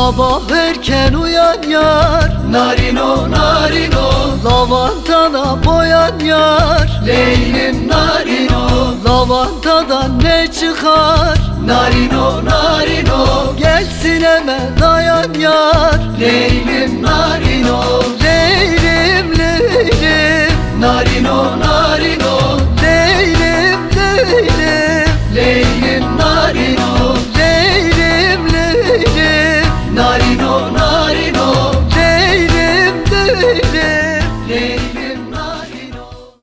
Sabah erken uyan yar, Narino narino, lavantada boyan yar. Leylim narino, Lavantadan ne çıkar? narino narino, Gelsin hemen dayan yar. Leylim narino.